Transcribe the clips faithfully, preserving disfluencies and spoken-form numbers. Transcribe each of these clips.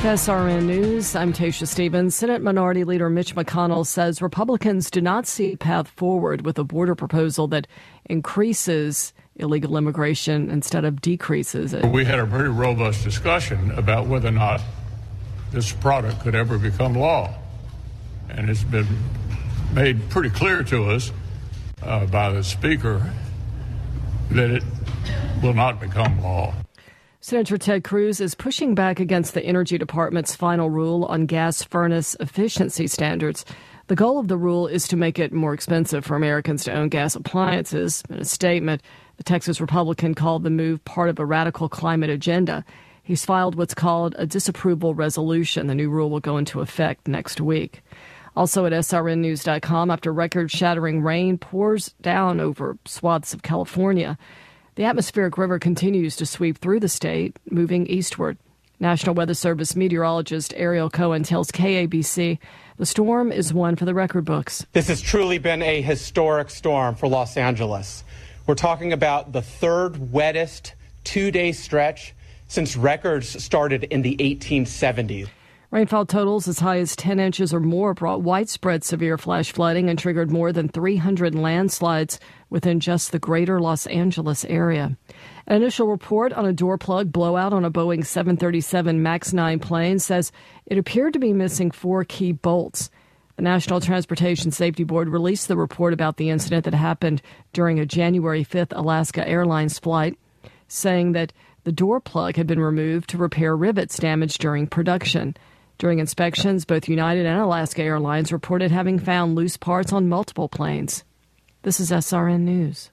S R N News, I'm Tasha Stevens. Senate Minority Leader Mitch McConnell says Republicans do not see a path forward with a border proposal that increases illegal immigration instead of decreases it. We had a very robust discussion about whether or not this product could ever become law. And it's been made pretty clear to us uh, by the Speaker that it will not become law. Senator Ted Cruz is pushing back against the Energy Department's final rule on gas furnace efficiency standards. The goal of the rule is to make it more expensive for Americans to own gas appliances. In a statement, the Texas Republican called the move part of a radical climate agenda. He's filed what's called a disapproval resolution. The new rule will go into effect next week. Also at S R N news dot com, after record-shattering rain pours down over swaths of California, the atmospheric river continues to sweep through the state, moving eastward. National Weather Service meteorologist Ariel Cohen tells K A B C the storm is one for the record books. This has truly been a historic storm for Los Angeles. We're talking about the third wettest two-day stretch since records started in the eighteen seventies. Rainfall totals as high as ten inches or more brought widespread severe flash flooding and triggered more than three hundred landslides within just the greater Los Angeles area. An initial report on a door plug blowout on a Boeing seven thirty-seven MAX nine plane says it appeared to be missing four key bolts. The National Transportation Safety Board released the report about the incident that happened during a January fifth Alaska Airlines flight, saying that the door plug had been removed to repair rivets damaged during production. During inspections, both United and Alaska Airlines reported having found loose parts on multiple planes. This is S R N News.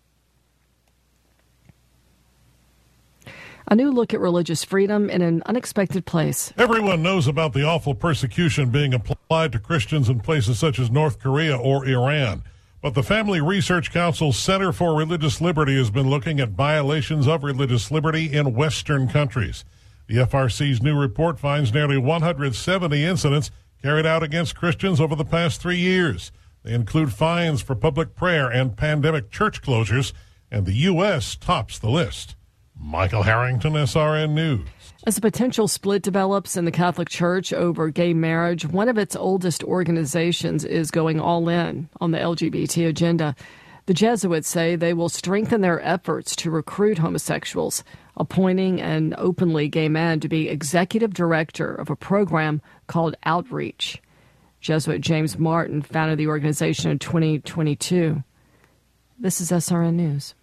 A new look at religious freedom in an unexpected place. Everyone knows about the awful persecution being applied to Christians in places such as North Korea or Iran. But the Family Research Council's Center for Religious Liberty has been looking at violations of religious liberty in Western countries. The F R C's new report finds nearly one hundred seventy incidents carried out against Christians over the past three years. They include fines for public prayer and pandemic church closures, and the U S tops the list. Michael Harrington, S R N News. As a potential split develops in the Catholic Church over gay marriage, one of its oldest organizations is going all in on the L G B T agenda. The Jesuits say they will strengthen their efforts to recruit homosexuals, appointing an openly gay man to be executive director of a program called Outreach. Jesuit James Martin founded the organization in twenty twenty-two. This is S R N News.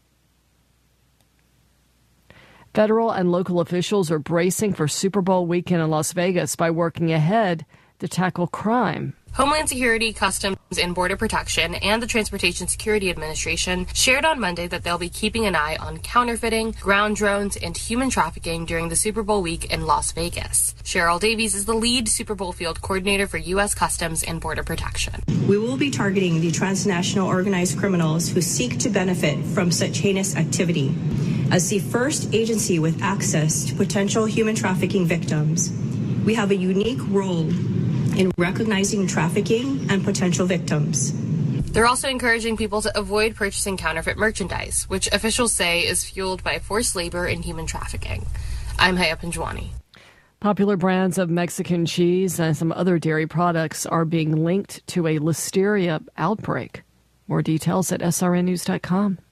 Federal and local officials are bracing for Super Bowl weekend in Las Vegas by working ahead to tackle crime. Homeland Security, Customs and Border Protection, and the Transportation Security Administration shared on Monday that they'll be keeping an eye on counterfeiting, ground drones, and human trafficking during the Super Bowl week in Las Vegas. Cheryl Davies is the lead Super Bowl field coordinator for U S Customs and Border Protection. We will be targeting the transnational organized criminals who seek to benefit from such heinous activity. As the first agency with access to potential human trafficking victims, we have a unique role in recognizing trafficking and potential victims. They're also encouraging people to avoid purchasing counterfeit merchandise, which officials say is fueled by forced labor and human trafficking. I'm Haya Panjwani. Popular brands of Mexican cheese and some other dairy products are being linked to a listeria outbreak. More details at S R N news dot com.